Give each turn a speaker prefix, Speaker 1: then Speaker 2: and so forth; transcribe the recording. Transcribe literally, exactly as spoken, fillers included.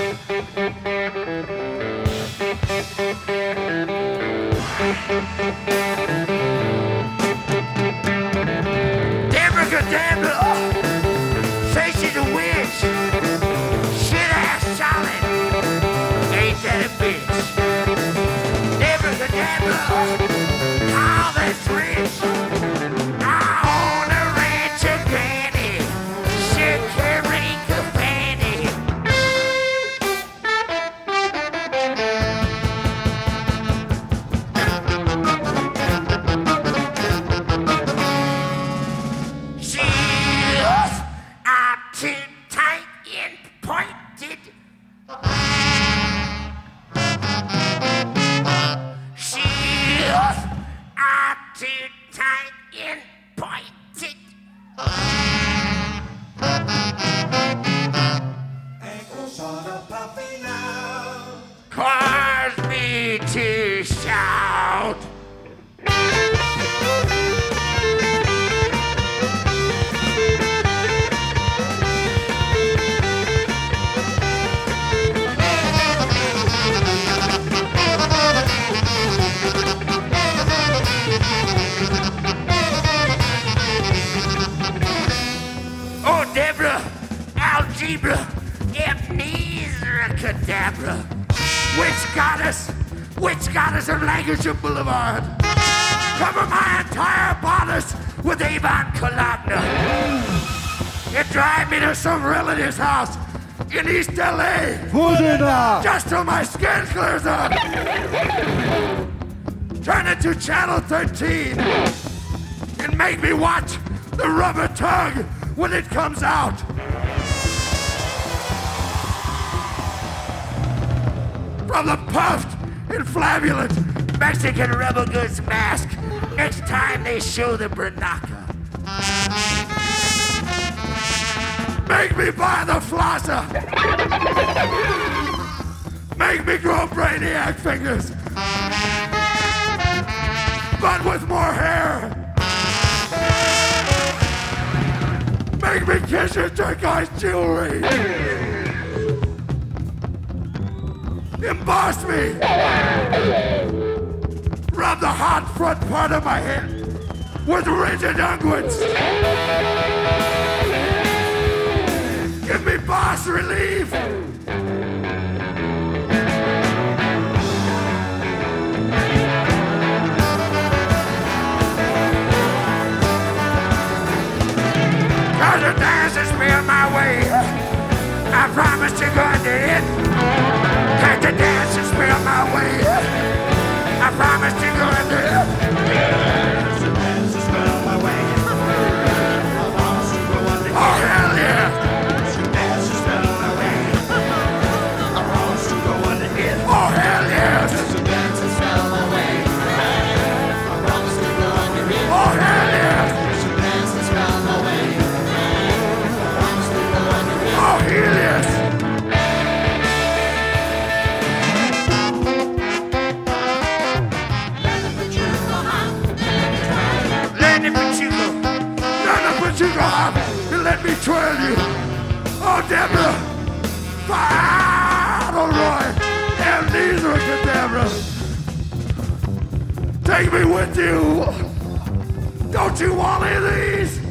Speaker 1: Deborah Cadabra, oh, say she's a witch. Shit-ass Charlie, ain't that a bitch? Deborah Cadabra, oh, all that's rich. I own a ranch of granny. Shit, carry Fanny. She's are too tight and pointed. She's are too tight and pointed.
Speaker 2: Ankles on a puppy now.
Speaker 1: Cause me to shout. Oh, Deborah, algebra, amnesia, cadabra. Witch goddess, witch goddess of Lancaster Boulevard. Cover my entire bodice with Avon Cologna. And drive me to some relative's house in East L A.
Speaker 3: Wo denn da?
Speaker 1: Just till my skin clears up. Turn it to channel thirteen and make me watch the rubber tug when it comes out. From the puffed and flamulent Mexican rebel goods mask next time they show the Bernaka. Make me buy the flosser. Make me grow brainiac fingers. But with more hair. Make me kiss your turquoise jewelry. Emboss me. Rub the hot front part of my head with rigid unguents. Give me boss relief. Cause the dance has been my way. I promise you're going to hit. Cause the dance has been my way. I promise you're going to hit.
Speaker 2: The dance is well my way. I promise you go on the
Speaker 1: Oh, hell yeah.
Speaker 2: The dance is well my way. I promise you go on the hit.
Speaker 1: Oh, hell yes.
Speaker 2: The dance is well my way. I promise you go on the hit.
Speaker 1: Oh, hell yes.
Speaker 2: The dance is well my way. I promise you go on the hit.
Speaker 1: Oh, hell yes. Lenny Pachuco, Lenny Pachuco, hop, and let me twirl you. Oh, Deborah, Father Roy, amnesia, Deborah. Take me with you. Don't you want any of these?